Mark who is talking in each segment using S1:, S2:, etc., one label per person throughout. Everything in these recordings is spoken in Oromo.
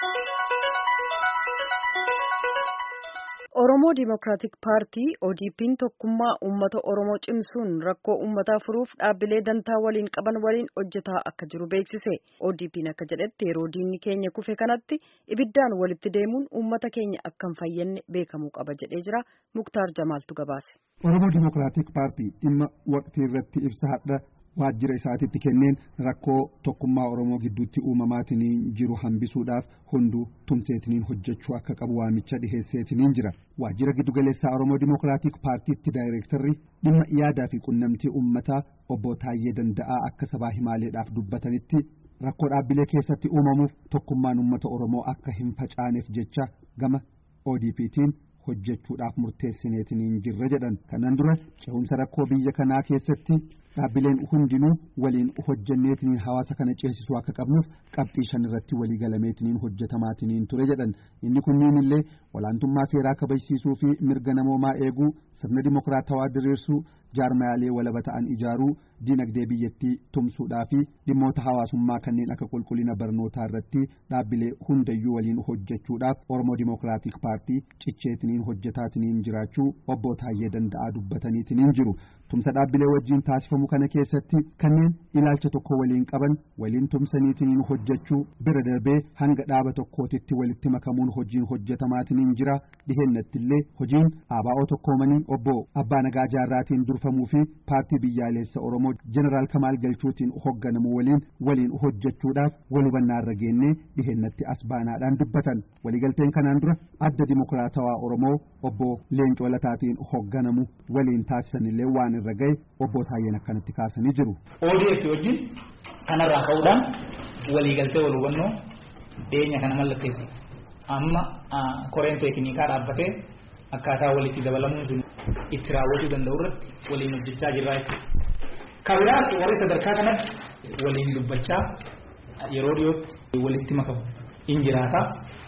S1: Oromoo Dimokiraatik Paartii ODP'n tokkummaa uummata Oromoo cimsuun rakkoo uummataa furuuf dhaabbilee dantaa waliin qaban waliin hojjetaa akka jiru beeksise. ODP'n akka jedhetti yeroo diinni keenya kufe kanatti ibiddaan walitti deemuun uummata keenya akka hin fayyadne beekamuu qaba jedhee jira. Muktaar Jamaaltu gabaase.
S2: Oromoo Dimokiraatik Paartii dhimma waqtii irratti ibsa hadha waajjira isaatiitti kenneen rakkoo tokkummaa Oromoo gidduutti uumamaatiin jiru hambisuudhaaf hunduu tumseetiniin hojjechuu akka qabu waamicha dhiheesseetiniin jira. Waajjira giddugaleessaa Oromoo Dimokiraatik Paartiitti daayireektarri dhimma yaadaa fi qunnamtii uummataa obbo Taayyee Danda'aa akka sabaa himaaleedhaaf dubbatanitti rakkoo dhaabbilee keessatti uumamuuf tokkummaan uummata Oromoo akka hin facaaneef jecha gama ODP'tiin hojjechuudhaaf murteessineetiniin jirra jedhan. Kanaan dura cehumsa rakkoo biyya kanaa keessatti dhaabbileen hundinuu waliin hojjenneetiniin hawaasa kana ceesisuu akka qabnuuf qabxii 5 irratti walii galameetiniin hojjetamaatiniin ture jedhan. Inni kunniin illee olaantummaa seeraa kabachiisuu fi mirga namoomaa eeguu, sirna dimokiraatawaa diriirsuu, jaarmayaalee walaba ta'an ijaaruu, diinagdee biyyattii tumsuudhaa fi dhimmoota hawaasummaa kanneen akka qulqullina barnootaa irratti dhaabbilee hundayyuu waliin hojjechuudhaaf Oromoo Dimokiraatik Paartii cicheetiniin hojjetaatiniin jiraachuu obbo Taayyee Danda'aa dubbataniitiniin jiru. Tumsa dhaabbilee wajjin taasifamu kana keessatti kanneen ilaalcha tokko waliin qaban waliin tumsaniitiniin hojjechuu bira darbee hanga dhaaba tokkootitti walitti makamuun hojiin hojjetamaatiniin jira. Dhihennattillee hojiin ABO tokkoomanii obbo Abbaa Nagaa Jaarraatiin durfamuu fi paartii biyyaalessa Oromoo Jeneraal Kamaal Galchuutiin hoogganamu waliin hojjechuudhaaf wal hubannaa irra geennee dhihennatti as baanaadhaan dubbatan. Waliigalteen kanaan dura adda dimokiraatawaa Oromoo obbo Leencoo Lataatiin hoogganamu waliin taasisanillee waan irra gahe obbo Taayyeen akkanatti kaasanii jiru.
S3: ODP wajjin kanarraa ka'uudhaan waliigaltee wal hubannoo dhiyeenya kana mallatteessi. Amma koreen teeknikaa dhaabbatee akkaataa walitti dabalamuun sun itti raawwachuu danda'u irratti waliin hojjechaa jirra jechuudha. Kabiraas warri sadarkaa kanatti waliin dubbachaa yeroo dhiyootti walitti makamu in jiraata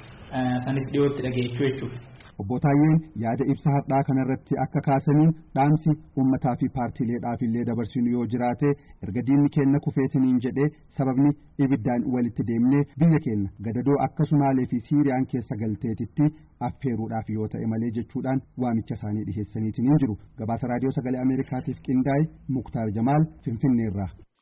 S3: sanis dhiyootti dhageechuu jechuudha.
S2: Obbo Taayyeen yaada ibsa hadhaa kanarratti akka kaasaniin dhaamsi uummataa fi paartiileedhaaf illee dabarsinu yoo jiraate erga diinni keenya kufeetiniin jedhee sababni ibiddaan walitti deemnee biyya keenya gadadoo akka Sumaalee fi Siiriyaan keessa galteetitti affeeruudhaaf yoo ta'e malee jechuudhaan waamicha isaanii dhiheessaniitiniin jiru. Gabaasa raadiyoo sagalee Ameerikaatiif qindaa'e Muktaar Jamaal Finfinneerraa.